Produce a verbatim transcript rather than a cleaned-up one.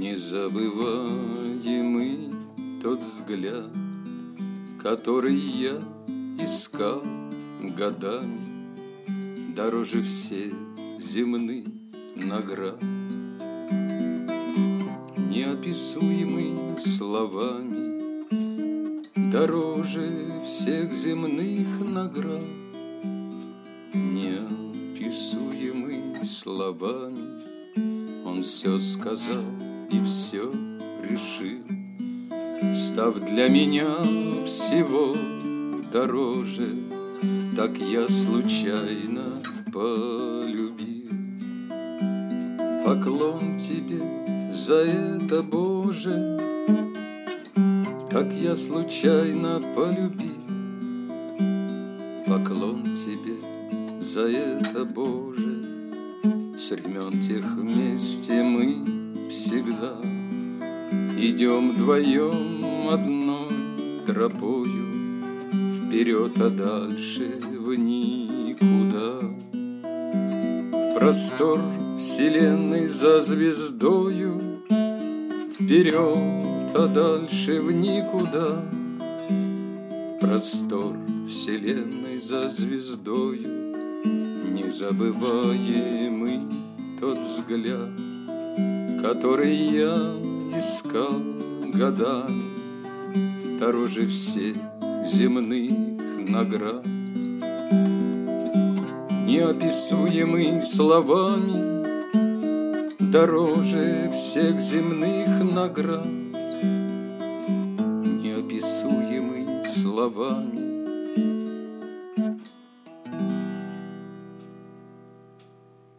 Незабываемый тот взгляд, который я искал годами, дороже всех земных наград. Неописуемый словами, дороже всех земных наград. Неописуемый словами, он все сказал и все решил, став для меня всего дороже. Так я случайно полюбил. Поклон тебе за это, Боже, так я случайно полюбил. Поклон тебе за это, Боже, с времен тех вместе мы всегда идем вдвоем одной тропою, вперед, а дальше в никуда. В простор вселенной за звездою, вперед, а дальше в никуда. Простор вселенной за звездою, незабываемый тот взгляд, который я искал годами, дороже всех земных наград. Неописуемый словами, дороже всех земных наград. Неописуемый словами,